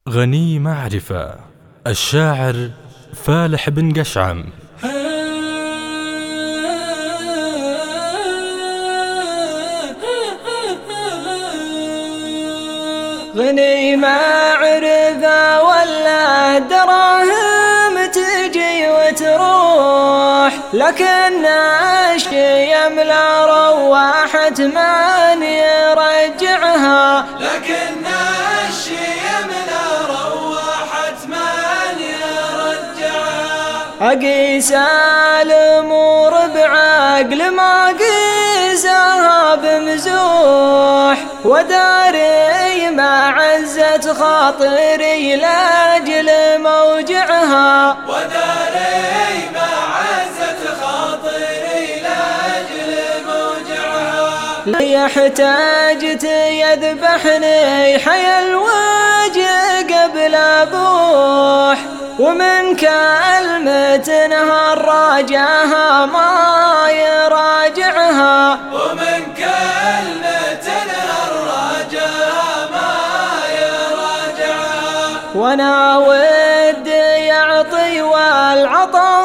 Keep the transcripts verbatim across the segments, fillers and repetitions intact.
غني معرفة. الشاعر فالح بن قشعم. غني معرفة ولا دراهم تجي وتروح، لكن الشي يملى رواحة من يرجعها، لكن الشي يملى رواحة من يرجعها. أقيس الأمور بعقل ما قيسها بمزوح، وداري معزة خاطري لاجل موجعها، وداري معزة خاطري لاجل موجعها. لا يحتاج يذبحني حي الوجه قبل أبوح، ومن كلمة نهار راجعها ما يراجعها، ومن كلمة نهار راجعها ما يراجعها. وانا ودي يعطي والعطا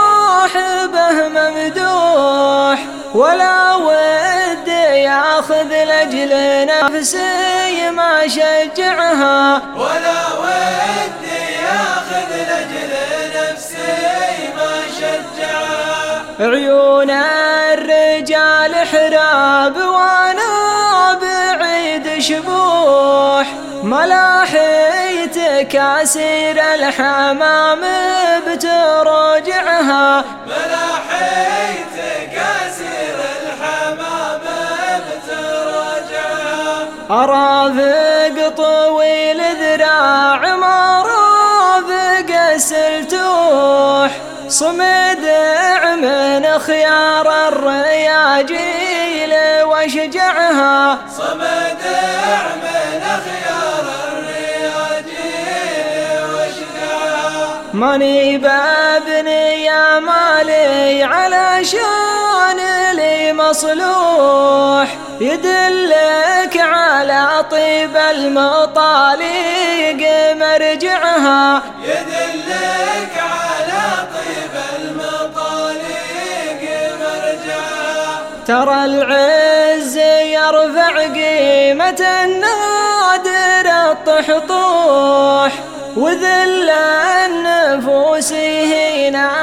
صاحبه ممدوح، ولا ودي ياخذ لاجل نفسي ما شجعها، ولا ودي ياخذ لاجل نفسي ما شجعها. عيون الرجال حراب وانا بعيد شبوح، ملاحي تكاسير الحمام بتراجعها، ملاحي تكاسير الحمام بتراجعها. أرافق طويل ذراع ما رافق السلتوح، صمدع من خيار الرياجيل وشجعها، صمدع من خيار الرياجيل وشجعها. ماني بابني يا مالي علشان لي مصلوح، يدلك على طيب المطاليق مرجعها، يدلك على طيب المطاليق مرجعها. ترى العز يرفع قيمة النادر الطحطوح، وذل النفوس هنا